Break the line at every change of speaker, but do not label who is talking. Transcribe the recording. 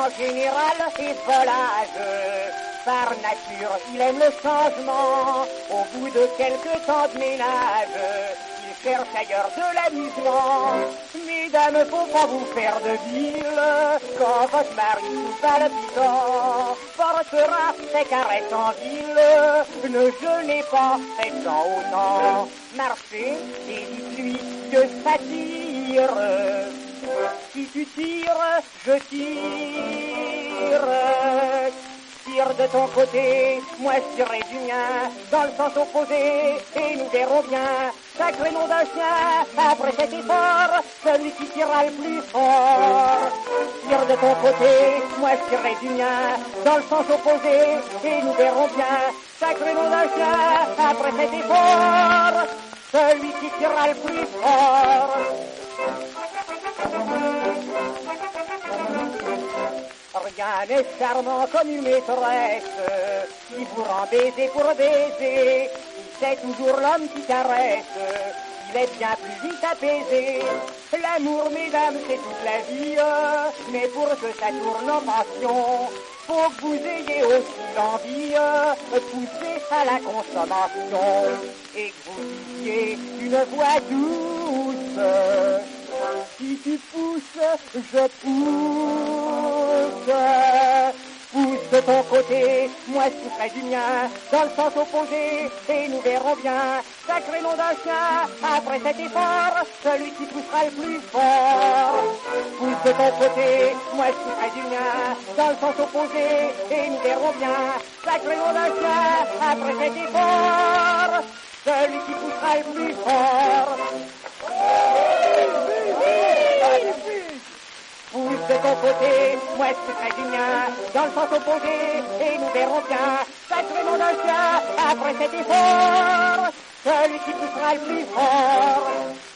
en général est volage. Par nature, il aime le changement. Au bout de quelques temps de ménage, il cherche ailleurs de l'amusement. Mesdames, faut pas vous faire de ville quand votre mari palpitant portera ses caresses en ville. Ne jeûnez pas, faites-en autant. Marchez et dites-lui que ça tire. Si tu tires, je tire. Tire de ton côté, moi je tirerai du mien, dans le sens opposé, et nous verrons bien. Sacré nom d'un chien, après cet effort, celui qui tirera le plus fort. Tire de ton côté, moi je tirerai du mien, dans le sens opposé, et nous verrons bien. Sacré nom d'un chien, après cet effort, celui qui tirera le plus fort. Rien n'est charmant comme une maîtresse qui vous rend baiser pour baiser. C'est toujours l'homme qui caresse, il est bien plus vite apaisé. L'amour, mesdames, c'est toute la vie, mais pour que ça tourne en passion, faut que vous ayez aussi l'envie de pousser à la consommation et que vous disiez d'une voix douce. Si tu pousses, je pousse. Pousse de ton côté, moi je pousserai du mien, dans le sens opposé, et nous verrons bien. Sacré nom d'un chien, après cet effort, celui qui poussera le plus fort. Pousse de ton côté, moi je pousserai du mien, dans le sens opposé, et nous verrons bien. Sacré nom d'un chien, après cet effort, celui qui poussera le plus fort. Pousse de ton côté, moi je pousserai du mien, dans le sens opposé, et nous verrons bien. Sacré nom d'un chien, après cet effort, celui qui poussera le plus fort.